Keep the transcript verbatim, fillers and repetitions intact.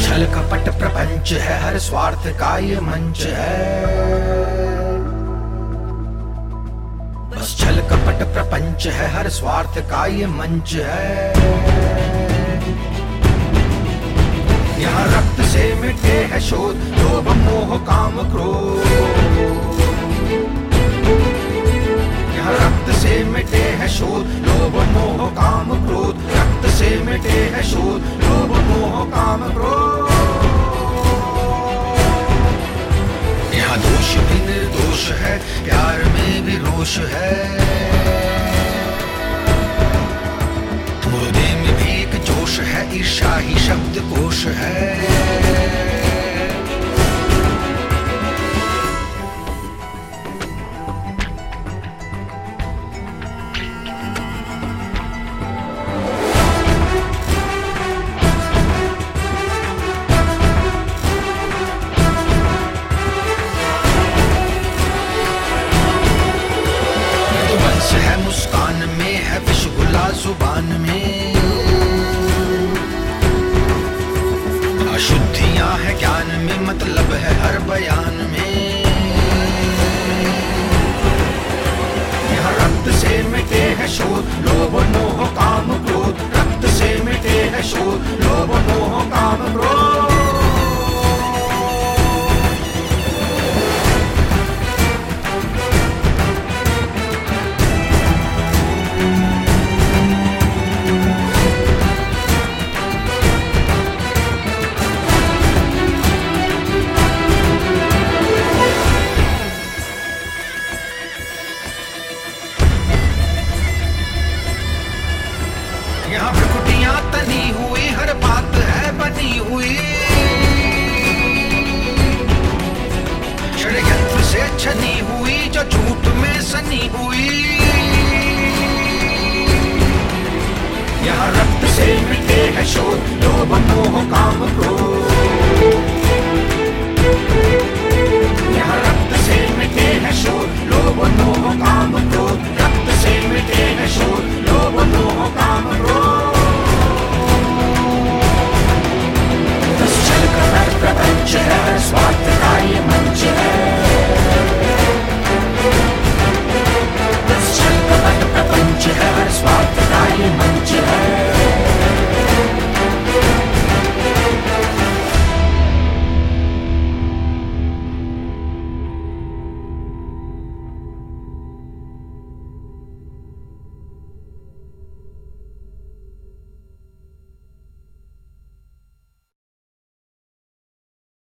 छल कपट प्रपंच है, हर स्वार्थ का ये मंच है। बस छल कपट प्रपंच है, हर स्वार्थ का ये मंच है। यहाँ रक्त से मिटे है शोध, लोभ मोह काम क्रोध। यहाँ रक्त से मिटे है शोध, लोभ मोह काम क्रोध। रक्त से मिटे है शोध, लोभ मोह काम क्रोध। यहाँ दोष भी निर्दोष है, प्यार में भी रोष है। मुर्दे में भी एक जोश है, ईर्ष्या ही शब्द कोश है। है मुस्कान में, है विषगुला जुबान में। अशुद्धियां है ज्ञान में, मतलब है हर बयान में। यहाँ रक्त से मिटे है शोध, लोभ मोह काम क्रोध। रक्त से मिटे है शोध, लोभ मोह काम क्रोध। यहाँ प्रकृतियां तनी हुई, हर बात है बनी हुई। षड्यंत्र से छनी हुई, जो झूठ में सनी हुई। यहाँ रक्त से मिटे है शोध, लोभ मोह काम